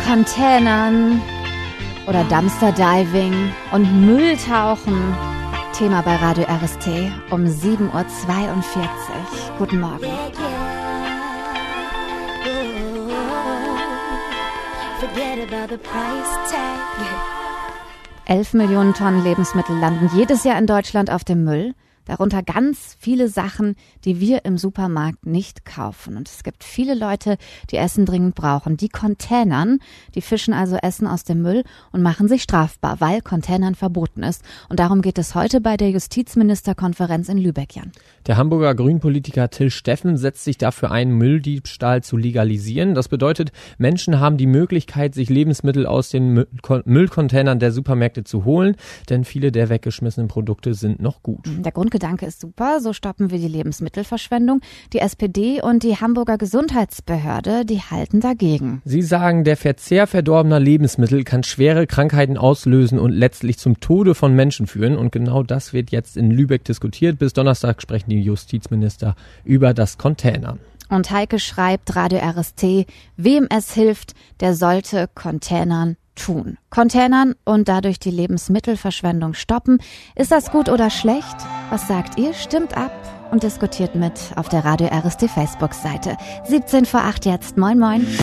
Containern oder Dumpster-Diving und Mülltauchen. Thema bei Radio RST um 7.42 Uhr. Guten Morgen. 11 Millionen Tonnen Lebensmittel landen jedes Jahr in Deutschland auf dem Müll. Darunter ganz viele Sachen, die wir im Supermarkt nicht kaufen. Und es gibt viele Leute, die Essen dringend brauchen. Die Containern, die fischen also Essen aus dem Müll und machen sich strafbar, weil Containern verboten ist. Und darum geht es heute bei der Justizministerkonferenz in Lübeck, Jan. Der Hamburger Grünpolitiker Till Steffen setzt sich dafür ein, Mülldiebstahl zu legalisieren. Das bedeutet, Menschen haben die Möglichkeit, sich Lebensmittel aus den Müllcontainern der Supermärkte zu holen, denn viele der weggeschmissenen Produkte sind noch gut. Der Grundgedanke ist super, so stoppen wir die Lebensmittelverschwendung. Die SPD und die Hamburger Gesundheitsbehörde, die halten dagegen. Sie sagen, der Verzehr verdorbener Lebensmittel kann schwere Krankheiten auslösen und letztlich zum Tode von Menschen führen. Und genau das wird jetzt in Lübeck diskutiert. Bis Donnerstag sprechen die Justizminister über das Containern. Und Heike schreibt, Radio RST, wem es hilft, der sollte Containern tun. Containern und dadurch die Lebensmittelverschwendung stoppen. Ist das gut oder schlecht? Was sagt ihr? Stimmt ab und diskutiert mit auf der Radio RST Facebook-Seite. 7:17 jetzt. Moin, moin.